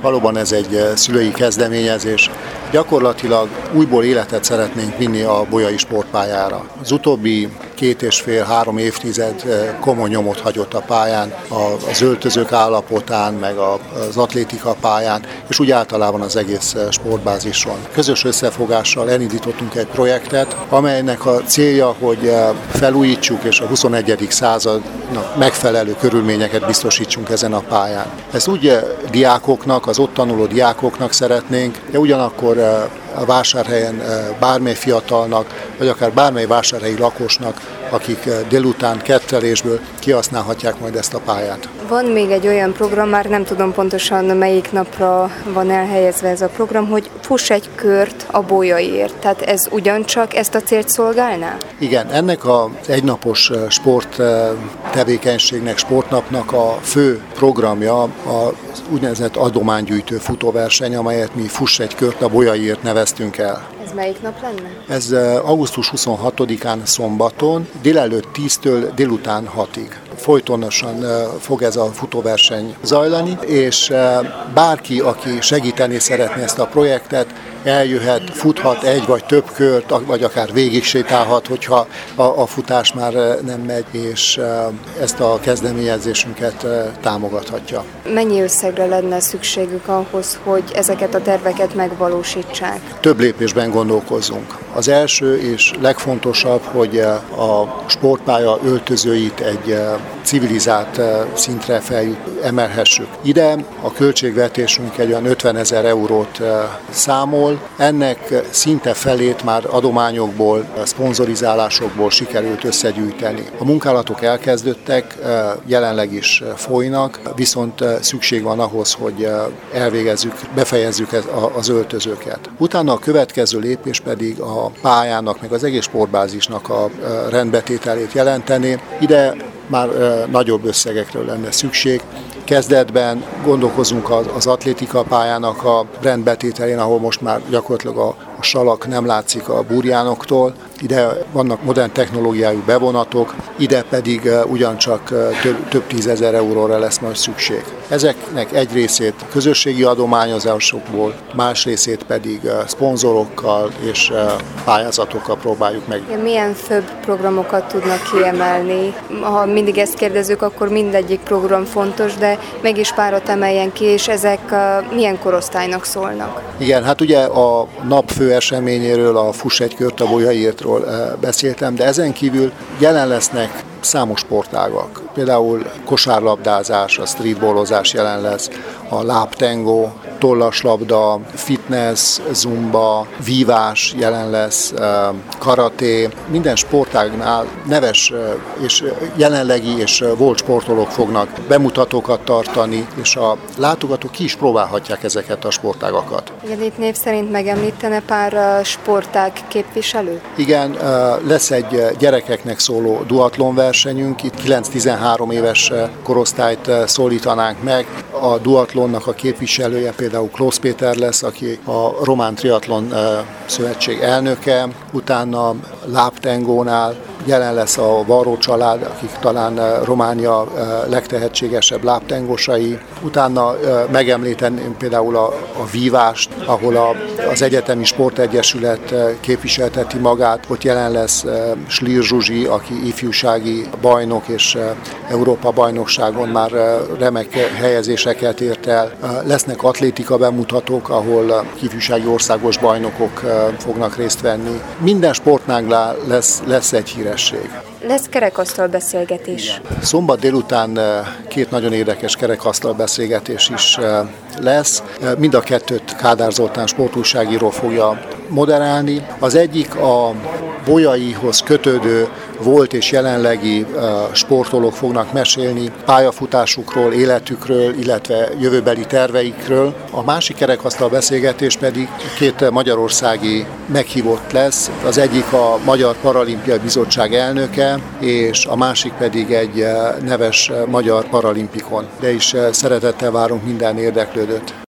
Valóban ez egy szülői kezdeményezés. Gyakorlatilag újból életet szeretnénk vinni a bolyai sportpályára. Az utóbbi 2,5-3 évtized komoly nyomot hagyott a pályán, az öltözők állapotán, meg az atlétika pályán, és úgy általában az egész sportbázison. Közös összefogással elindítottunk egy projektet, amelynek a célja, hogy felújítsuk és a 21. századnak megfelelő körülményeket biztosítsunk ezen a pályán. Ezt úgy diákoknak, az ott tanuló diákoknak szeretnénk, de ugyanakkor a vásárhelyen bármely fiatalnak, vagy akár bármely vásárhelyi lakosnak, akik délután kettelésből kihasználhatják majd ezt a pályát. Van még egy olyan program, már nem tudom pontosan melyik napra van elhelyezve ez a program, hogy fuss egy kört a bolyaiért. Tehát ez ugyancsak ezt a célt szolgálná? Igen, ennek az egynapos sport tevékenységnek, sportnapnak a fő programja az úgynevezett adománygyűjtő futóverseny, amelyet mi Fuss egy kört a bolyaiért neveztünk el. Ez melyik nap lenne? Ez augusztus 26-án szombaton, délelőtt 10-től délután 6-ig. Folytonosan fog ez a futóverseny zajlani, és bárki, aki segíteni szeretné ezt a projektet, eljöhet, futhat egy vagy több kört, vagy akár végig sétálhat, hogyha a futás már nem megy, és ezt a kezdeményezésünket támogathatja. Mennyi összegre lenne szükségük ahhoz, hogy ezeket a terveket megvalósítsák? Több lépésben gondolkozzunk. Az első és legfontosabb, hogy a sportpálya öltözőit egy civilizált szintre emelhessük. Ide a költségvetésünk egy olyan 50 000 eurót számol, ennek szinte felét már adományokból, szponzorizálásokból sikerült összegyűjteni. A munkálatok elkezdődtek, jelenleg is folynak, viszont szükség van ahhoz, hogy befejezzük az öltözőket. Utána a következő lépés pedig a pályának, meg az egész sportbázisnak a rendbetételét jelenteni. Ide már nagyobb összegekről lenne szükség. Kezdetben gondolkozunk az atlétika pályának a rendbetételén, ahol most már gyakorlatilag a salak nem látszik a burjánoktól. Ide vannak modern technológiájú bevonatok, ide pedig ugyancsak több 10 000 euróra lesz majd szükség. Ezeknek egy részét közösségi adományozásokból, más részét pedig szponzorokkal és pályázatokkal próbáljuk meg. Milyen főbb programokat tudnak kiemelni? Ha mindig ezt kérdezzük, akkor mindegyik program fontos, de mégis párat emeljen ki, és ezek milyen korosztálynak szólnak? Igen, hát ugye a nap fő eseményéről, a Fuss egy kört a bolyaiértről beszéltem, de ezen kívül jelen lesznek számos sportágak. Például kosárlabdázás, a streetballozás jelen lesz, a lábtengó, tollaslabda, fitness, zumba, vívás jelen lesz, karaté. Minden sportágnál neves és jelenlegi és volt sportolók fognak bemutatókat tartani, és a látogatók ki is próbálhatják ezeket a sportágakat. Igen, itt név szerint megemlítene pár sportág képviselő? Igen, lesz egy gyerekeknek szóló duatlon versenyünk, itt 9-13 éves korosztályt szólítanánk meg. A duatlonnak a képviselője például Klósz Péter lesz, aki a Román Triatlon Szövetség elnöke, utána lábtengónál jelen lesz a Varró család, akik talán Románia legtehetségesebb lábtengosai. Utána megemlíteném például a vívást, ahol az Egyetemi Sportegyesület képviselteti magát. Ott jelen lesz Slír Zsuzsi, aki ifjúsági bajnok, és Európa-bajnokságon már remek helyezéseket ért el. Lesznek atlétika bemutatók, ahol ifjúsági országos bajnokok fognak részt venni. Minden sportnál lesz egy híresség. Lesz kerekasztal beszélgetés. Szombat délután 2 nagyon érdekes kerekasztal beszélgetés is lesz. Mind a kettőt Kádár Zoltán sportújságíró fogja moderálni. Az egyik a bolyaihoz kötődő volt és jelenlegi sportolók fognak mesélni pályafutásukról, életükről, illetve jövőbeli terveikről. A másik kerekasztal beszélgetés pedig 2 magyarországi meghívott lesz. Az egyik a Magyar Paralimpiai Bizottság elnöke, és a másik pedig egy neves magyar paralimpikon. De is szeretettel várunk minden érdeklődőt.